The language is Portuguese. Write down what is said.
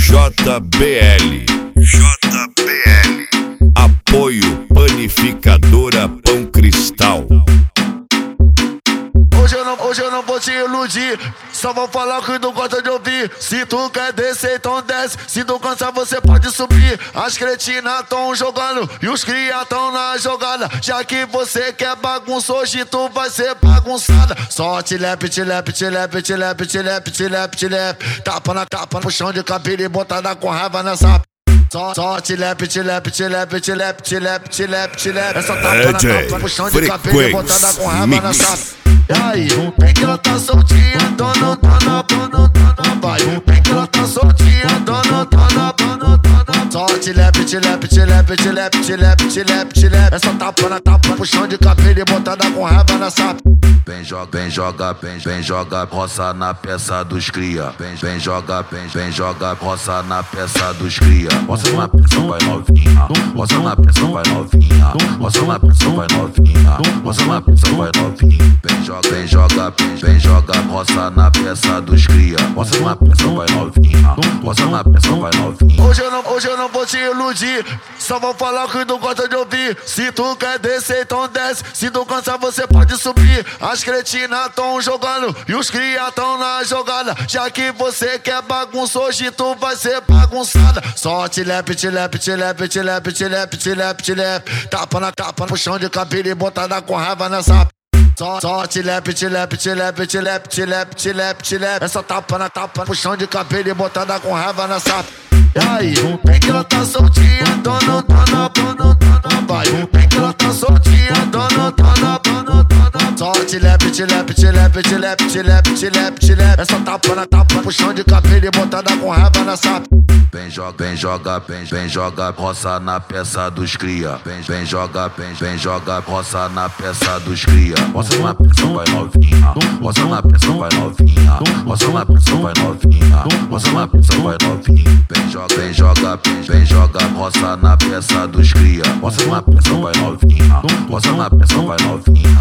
JBL. Apoio Panificadora Pão Cristal. Hoje eu não vou te iludir, só vou falar o que tu gosta de ouvir. Se tu quer descer, então desce. Se tu cansar, você pode subir. As cretinas tão jogando e os cria tão na jogada. Já que você quer bagunça, hoje tu vai ser bagunçada. Só te-lep. Tapa no chão de cabelo e botada com raiva nessa. Só te-lep. Essa tapa no chão de cabelo e botada com raiva nessa. E aí, vem que ela tá soltinha, dona, vai. Vem que ela tá soltinha, dona. Só te-lep. Essa tapa no chão de cabelo e botada com raiva nessa. Vem joga, roça na peça dos cria. Vem joga, roça na peça dos cria. Roça na peça, vai novinha. Roça na peça, vai novinha. Roça na peça, vai novinha. Roça na peça, vai novinha. Vem joga, roça na peça dos cria. Roça na peça, vai novinha. Roça na peça, vai novinha. Hoje eu não vou te iludir, só vou falar o que tu gosta de ouvir. Se tu quer descer, então desce. Se tu cansar, você pode subir. As cretinas tão jogando e os cria tão na jogada. Já que você quer bagunça, hoje tu vai ser bagunçada. Só te-lep. Tapa no chão de cabelo e botada com raiva nessa. Só te-lep. Essa tapa no chão de cabelo e botada com raiva nessa. E aí, vem que ela tá soltinha, dona, vai. Vem que ela tá soltinha, dona. Só te-lep. Essa tapa no chão de cabelo e botada com raiva nessa. Vem joga, roça na peça dos cria. Vem joga, roça na peça dos cria. Roça na peça, vai novinha. Roça na peça, vai novinha. Roça na peça, vai novinha. Roça na peça, vai novinha. Vem joga, roça na peça dos cria. Roça na peça, vai novinha. Roça na peça, vai novinha.